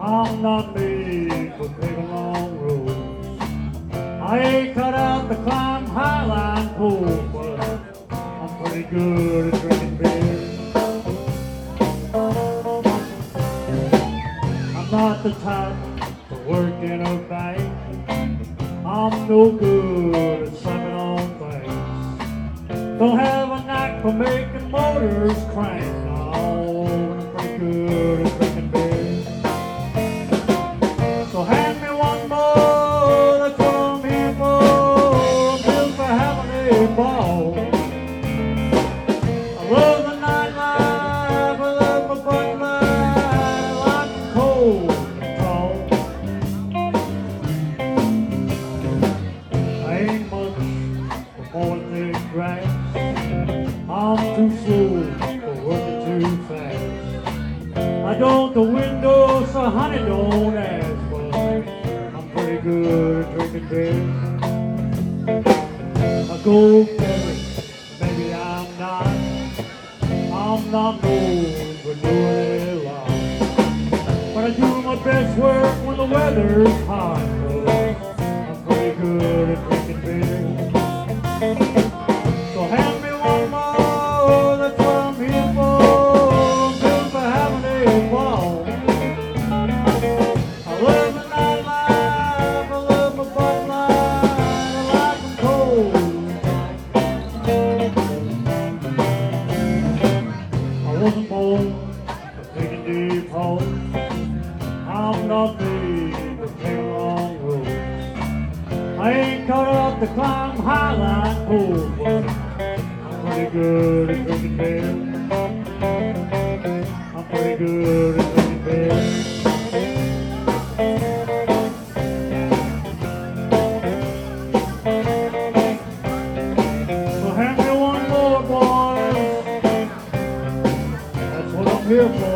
I'm not made for big long roads. I ain't cut out to climb highline poles, but I'm pretty good at drinking beer. I'm not the type to work in a bank. I'm no good at slapping on things. Don't have a knack for making motors crank. No, I'm pretty good at drinking beer. So hand me one more, that's what I'm here for. I'm built for having a ball. I love the nightlife, I love my Bud Light, I like the cold and tall. I ain't much for more thick grass. I'm too slow for working too fast. I don't the window, so honey don't ask, but I'm pretty good at drinking beer. I go carry, maybe I'm not. I'm not known for doing it a lot. But I do my best work when the weather's hot, but I'm pretty good at drinking beer. So hand me one more, that's what I'm here for. I'm built for having a ball. I love the nightlife, I love my Bud Light, I like them cold. I wasn't born for taking deep holes. I'm not made for taking long roads. I ain't cut up to climb highline poles, but I'm pretty good at drinking beer. I'm pretty good at drinking beer. So hand me one more, boys. That's what I'm here for.